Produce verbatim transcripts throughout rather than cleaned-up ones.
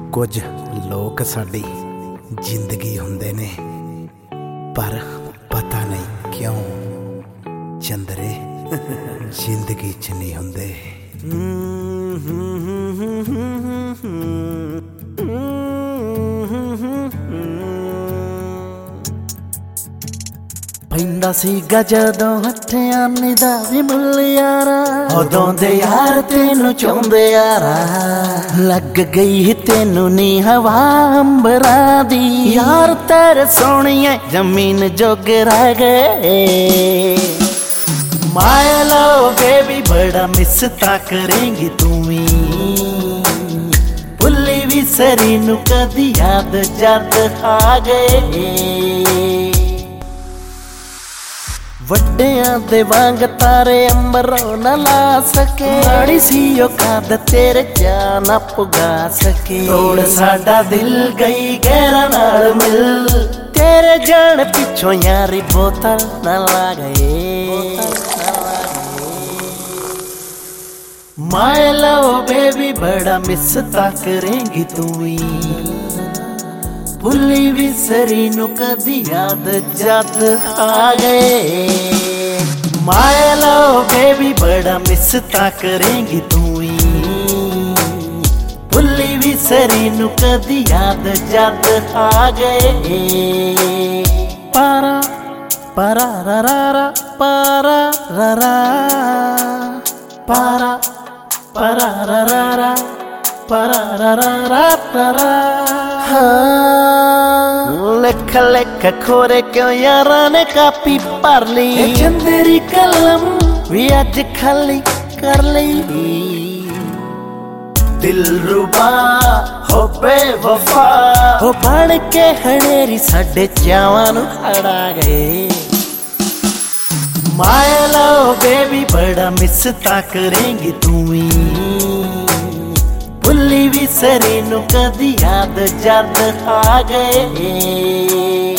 कुछ लोग साडी जिंदगी हुंदे ने पर पता नहीं क्यों चंदरे जिंदगी च नहीं हुंदे। पैंदा सीगा जदों हत्थियां दा वी मुल यारा, उदों दे यार तेनू चाहुंदे यारा। लग गई तेनू नी हवा अंबरा दी, यार तेरे सोहणिए जमीन जोग रह गए। माय लव बेबी बड़ा मिस ता करेंगी तू ही, भुल्ली भी सरी नू कदी याद जद आ गए। वड्डियां दे वांग तारे अंबरों न ला सके, माड़ी सी औकात तेरे जा ना पुगा सके। तोड़ साडा दिल गई गहरा नाल मिल, तेरे जान पिछों यारी बोतल न ला गए। माय लव बेबी बड़ा मिस ता करेंगी तू ही, भुल्ली भी सरी नू कदी याद जद आ गए। माय लव बेबी बड़ा मिस ता करेंगी तू ही, भुल्ली भी सरी नू कदी याद जद आ गए। पारा पारा रा रा रा पारा रा रा पारा पारा रा रा रा पारा रा रा रा रा। लिख लिख खोरे क्यों यारा ने कापी भर ली, चंदेरी कलम भी अज खाली कर ली। दिल रुबा हो बेवफा हो बन के हनेरी साडे चावां नू अड़ा गए। माय लव बेबी बड़ा मिस ता करेंगी तू ही, भुल्ली भी सरी नू कदी याद जद आ गए।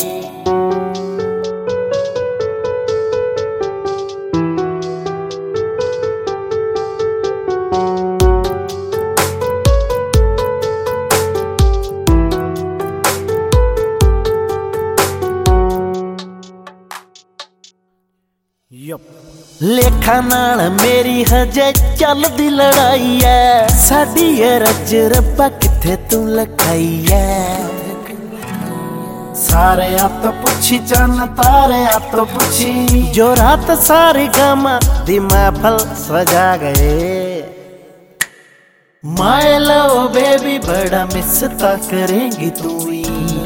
लेखा नाल मेरी हजे चलदी लड़ाई है, साडी रज रब्बा किथे तू लखाई है। सारे आत पुछी चन तारे आत पुछी, जो रात सारी गामा दी महफल सजा गए। माय लव बेबी बड़ा मिस ता करेंगी तू ही,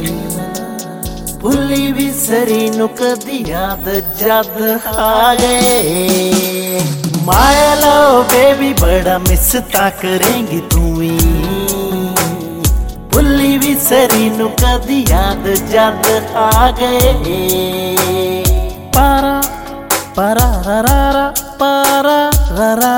भुल्ली भी सरी नू कदी याद जद आ गए। माय लव बेबी बड़ा मिस ता करेंगी तू ही, भुल्ली भी सरी नू कदी याद जद आ गए। पारा पारा रा रा रा पारा रा रा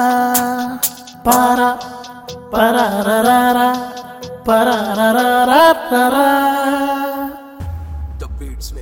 पारा पारा रा रा रा पारा रा रा रा रा। Beats में